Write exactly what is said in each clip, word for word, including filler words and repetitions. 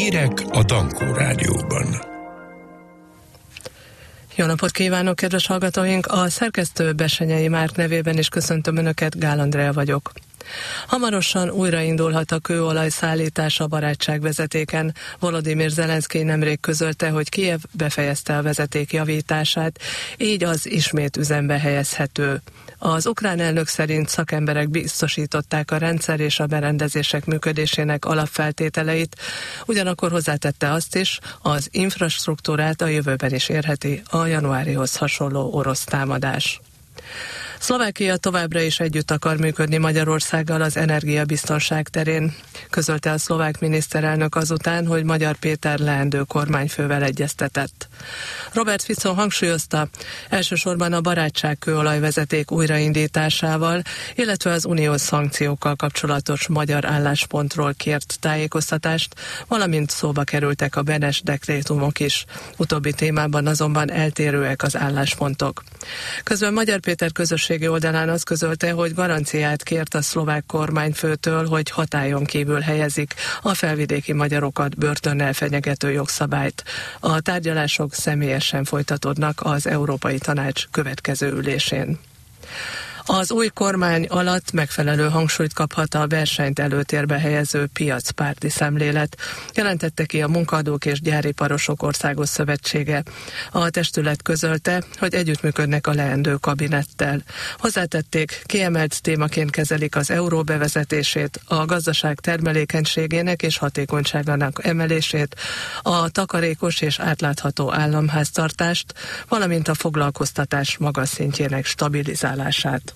Hírek a Dankó Rádióban. Jó napot kívánok, kedves hallgatóink! A szerkesztő Bessenyei Márk nevében is köszöntöm Önöket, Gál Andrea vagyok. Hamarosan újraindulhat a kőolaj szállítás a barátságvezetéken. Volodymyr Zelenszkij nemrég közölte, hogy Kijev befejezte a vezeték javítását, így az ismét üzembe helyezhető. Az ukrán elnök szerint szakemberek biztosították a rendszer és a berendezések működésének alapfeltételeit, ugyanakkor hozzátette azt is, az infrastruktúrát a jövőben is érheti a januárihoz hasonló orosz támadás. Szlovákia továbbra is együtt akar működni Magyarországgal az energiabiztonság terén, közölte a szlovák miniszterelnök azután, hogy Magyar Péter leendő kormányfővel egyeztetett. Robert Fico hangsúlyozta, elsősorban a barátság kőolajvezeték újraindításával, illetve az uniós szankciókkal kapcsolatos magyar álláspontról kért tájékoztatást, valamint szóba kerültek a Benes dekrétumok is. Utóbbi témában azonban eltérőek az álláspontok. Közben Magyar Péter közösségi oldalán azt közölte, hogy garanciát kért a szlovák kormányfőtől, hogy hatályon kívül helyezik a felvidéki magyarokat börtönnel fenyegető jogszabályt. A tárgyalások személyesen folytatódnak az Európai Tanács következő ülésén. Az új kormány alatt megfelelő hangsúlyt kaphat a versenyt előtérbe helyező piacpárti szemlélet, jelentette ki a Munkaadók és Gyáriparosok Országos Szövetsége. A testület közölte, hogy együttműködnek a leendő kabinettel. Hozzátették, kiemelt témaként kezelik az euró bevezetését, a gazdaság termelékenységének és hatékonyságának emelését, a takarékos és átlátható államháztartást, valamint a foglalkoztatás magas szintjének stabilizálását.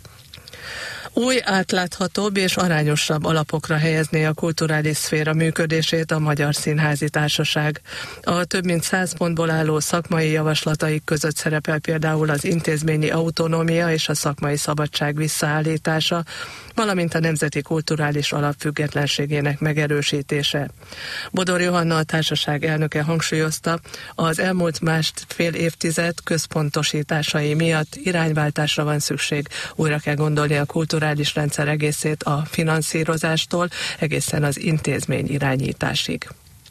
Új, átláthatóbb és arányosabb alapokra helyezné a kulturális szféra működését a Magyar Színházi Társaság. A több mint száz pontból álló szakmai javaslataik között szerepel például az intézményi autonómia és a szakmai szabadság visszaállítása, valamint a Nemzeti Kulturális Alap függetlenségének megerősítése. Bodor Johanna, a társaság elnöke hangsúlyozta, az elmúlt másfél évtized központosításai miatt irányváltásra van szükség, újra kell gondolni a kulturális rendszer egészét a finanszírozástól egészen az intézmény irányításig.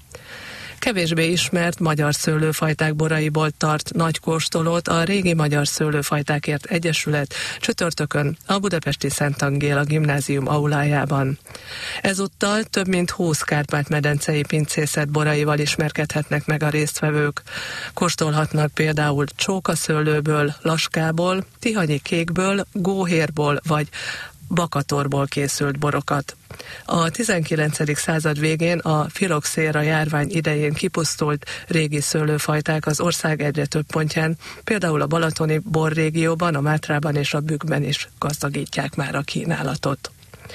Kevésbé ismert magyar szőlőfajták boraiból tart nagy kóstolót a Régi Magyar Szőlőfajtákért Egyesület csütörtökön a budapesti Szent Angéla gimnázium aulájában. Ezúttal több mint húsz kárpát-medencei pincészet boraival ismerkedhetnek meg a résztvevők. Kóstolhatnak például csókaszőlőből, laskából, tihanyi kékből, góhérból vagy bakatorból készült borokat. A tizenkilencedik század végén a filoxéra járvány idején kipusztult régi szőlőfajták az ország egyre több pontján, például a balatoni borrégióban, a Mátrában és a Bükkben is gazdagítják már a kínálatot.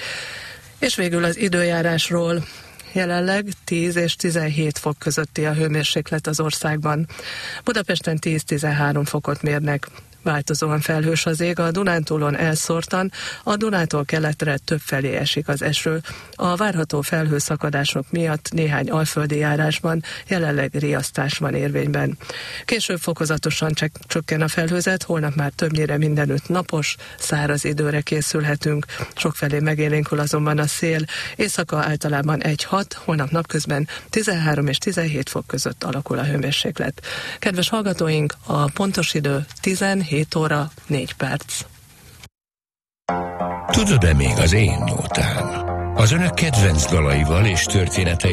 És végül az időjárásról. Jelenleg tíz és tizenhét fok közötti a hőmérséklet az országban. Budapesten tíz-tizenhárom fokot mérnek. Változóan felhős az ég, a Dunántúlon elszórtan, a Dunától keletre többfelé esik az eső. A várható felhőszakadások miatt néhány alföldi járásban jelenleg riasztás van érvényben. Később fokozatosan csökken a felhőzet, holnap már többnyire mindenütt napos, száraz időre készülhetünk. Sokfelé megélénkül azonban a szél, éjszaka általában egy-hat, holnap napközben tizenhárom és tizenhét fok között alakul a hőmérséklet. Kedves hallgatóink, a pontos idő tizenhét óra négy perc. Tudod-e még az én nótám? Az önök kedvenc dalaival és történetei